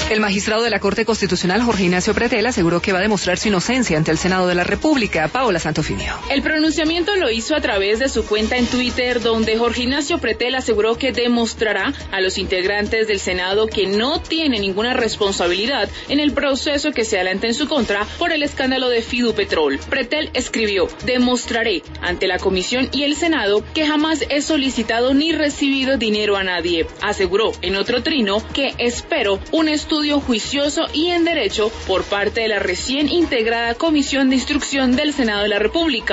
El magistrado de la Corte Constitucional, Jorge Ignacio Pretel, aseguró que va a demostrar su inocencia ante el Senado de la República. Paola Santofimio. El pronunciamiento lo hizo a través de su cuenta en Twitter, donde Jorge Ignacio Pretel aseguró que demostrará a los integrantes del Senado que no tiene ninguna responsabilidad en el proceso que se adelanta en su contra por el escándalo de Fidupetrol. Pretel escribió: demostraré ante la Comisión y el Senado que jamás he solicitado ni recibido dinero a nadie. Aseguró en otro trino que espero un estudio juicioso y en derecho por parte de la recién integrada Comisión de Instrucción del Senado de la República.